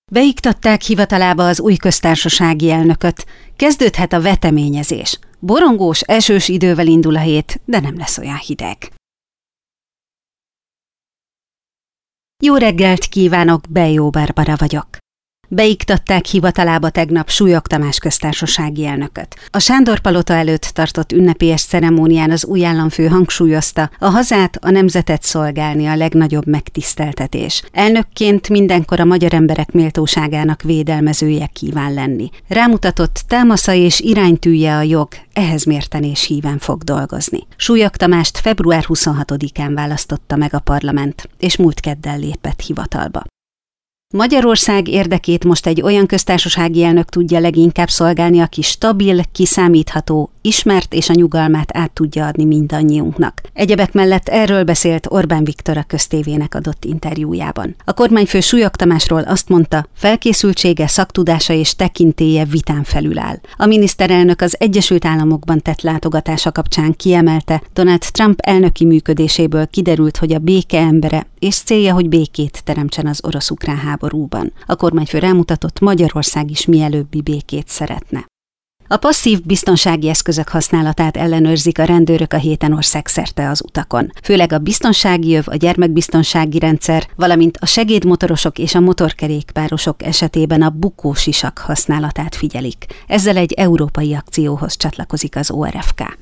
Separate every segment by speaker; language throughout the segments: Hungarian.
Speaker 1: Beiktatták hivatalába az új köztársasági elnököt. Kezdődhet a veteményezés. Borongós, esős idővel indul a hét, de nem lesz olyan hideg. Jó reggelt kívánok, Bejó Barbara vagyok. Beiktatták hivatalába tegnap Súlyog Tamás köztársasági elnököt. A Sándor-palota előtt tartott ünnepélyes ceremónián az új államfő hangsúlyozta, a hazát, a nemzetet szolgálni a legnagyobb megtiszteltetés. Elnökként mindenkor a magyar emberek méltóságának védelmezője kíván lenni. Rámutatott, támasza és iránytűje a jog, ehhez mérten és híven fog dolgozni. Súlyog Tamást február 26-án választotta meg a parlament, és múlt keddel lépett hivatalba. Magyarország érdekét most egy olyan köztársasági elnök tudja leginkább szolgálni, aki stabil, kiszámítható, ismert és a nyugalmát át tudja adni mindannyiunknak. Egyebek mellett erről beszélt Orbán Viktor a Köztévének adott interjújában. A kormányfő Súlyog Tamásról azt mondta, felkészültsége, szaktudása és tekintélye vitán felül áll. A miniszterelnök az Egyesült Államokban tett látogatása kapcsán kiemelte, Donald Trump elnöki működéséből kiderült, hogy a béke embere, és célja, hogy békét teremtsen az orosz-ukrán háborúban. A kormányfő rámutatott, Magyarország is mielőbbi békét szeretne. A passzív biztonsági eszközök használatát ellenőrzik a rendőrök a héten országszerte az utakon. Főleg a biztonsági öv, a gyermekbiztonsági rendszer, valamint a segédmotorosok és a motorkerékpárosok esetében a bukósisak használatát figyelik. Ezzel egy európai akcióhoz csatlakozik az ORFK.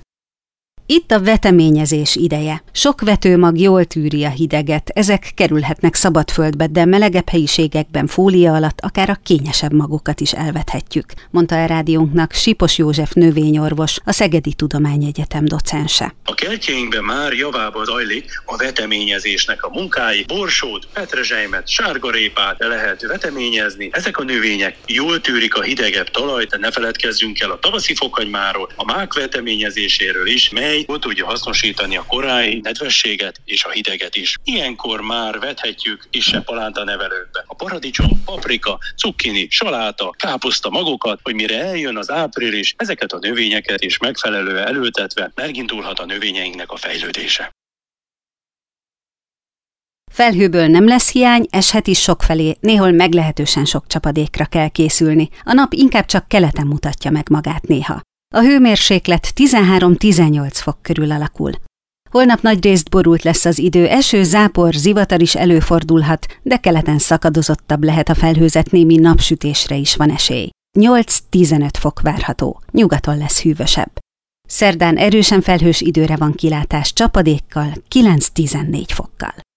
Speaker 1: Itt a veteményezés ideje. Sok vetőmag jól tűri a hideget, ezek kerülhetnek szabadföldbe, de melegebb helyiségekben fólia alatt akár a kényesebb magokat is elvethetjük, mondta a rádiónknak Sipos József növényorvos, a Szegedi Tudományegyetem docense.
Speaker 2: A kertjeinkben már javába zajlik a veteményezésnek a munkái. Borsót, petrezselymet, sárgarépát lehet veteményezni. Ezek a növények jól tűrik a hidegebb talajt, de ne feledkezzünk el a tavaszi fokhagymáról, a mák veteményezéséről is, mely tudja hasznosítani a korályi nedvességet és a hideget is. Ilyenkor már vethetjük kisebb palántanevelőkbe a paradicsom, paprika, cukkini, saláta, káposzta magokat, hogy mire eljön az április, ezeket a növényeket is megfelelően elültetve megindulhat a növényeinknek a fejlődése.
Speaker 1: Felhőből nem lesz hiány, eshet is sokfelé, néhol meglehetősen sok csapadékra kell készülni. A nap inkább csak keleten mutatja meg magát néha. A hőmérséklet 13-18 fok körül alakul. Holnap nagyrészt borult lesz az idő, eső, zápor, zivatar is előfordulhat, de keleten szakadozottabb lehet a felhőzet, némi napsütésre is van esély. 8-15 fok várható, nyugaton lesz hűvösebb. Szerdán erősen felhős időre van kilátás csapadékkal, 9-14 fokkal.